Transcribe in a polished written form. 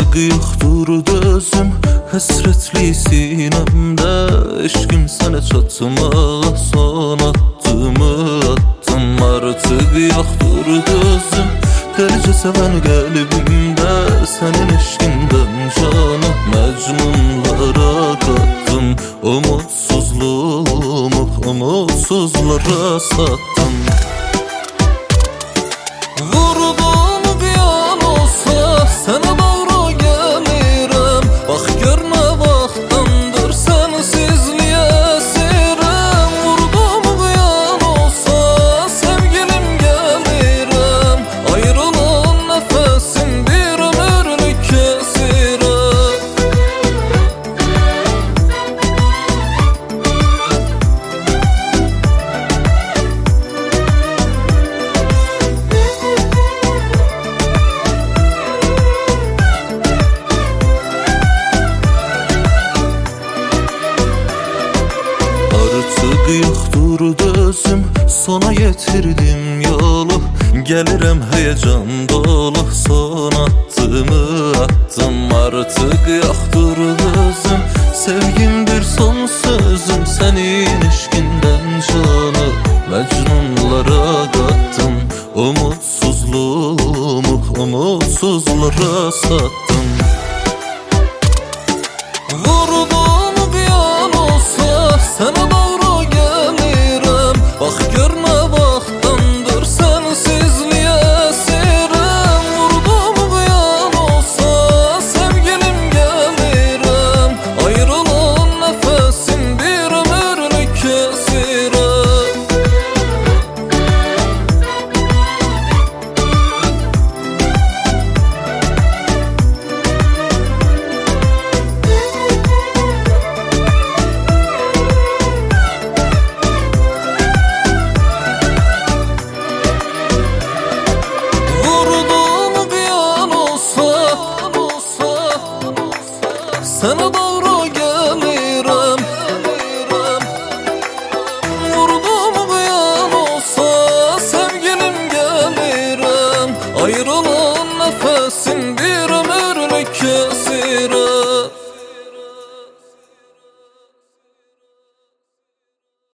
Artık yoktur dözüm Həsrətli sinəmdə Eşqim sənə çatmağa son attımı attım. Artıq yoktur dözüm Dəlicə sevən qəlbimdə Sənin eşqindən canı məcnunlara qattım. Umutsuzluğumu umutsuzlara sattım. Vurduğum bir an olsa sənə doğru gəlirəm. Bax gör nə vaxtdandır sənsizliyə əsirəm. Vurduğum bir an olsa sevgilim gəlirəm. Ayrılığın nəfəsim bir ömürlük kəsirəm. Artıq yoxdur dözüm Sona yetirdim yolu Gəlirəm həyəcan dolu Son attımı attım. Artıq yoxdur dözüm Sevgimdir son sözüm Sənin eşqindən canı məcnunlara qattım. Umutsuzluğumu umutsuzlara sattım. Vurduğum bir an olsa sənə doğru gəlirəm. Bax gör nə vaxtdandır sənsizliyə əsirəm. Vurduğum bir an olsa sevgilim gəlirəm. Ayrılığın nəfəsim bir ömürlük kəsirəm. Sana